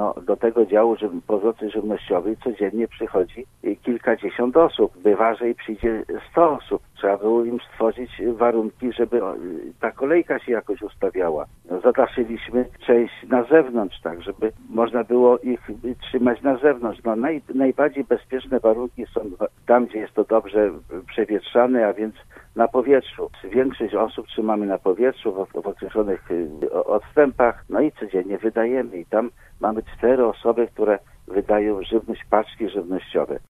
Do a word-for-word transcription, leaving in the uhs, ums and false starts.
no, do tego działu ży- pomocy żywnościowej codziennie przychodzi kilkadziesiąt osób. Bywa, że i przyjdzie sto osób. Trzeba było im stworzyć warunki, żeby ta kolejka się jakoś ustawiała. No, zadaszyliśmy część na zewnątrz, tak, żeby można było ich trzymać na zewnątrz. No, naj, najbardziej bezpieczne warunki są tam, gdzie jest to dobrze przewietrzane, a więc na powietrzu. Większość osób trzymamy na powietrzu w, w określonych odstępach, no i codziennie wydajemy. I tam mamy cztery osoby, które wydają żywność, paczki żywnościowe.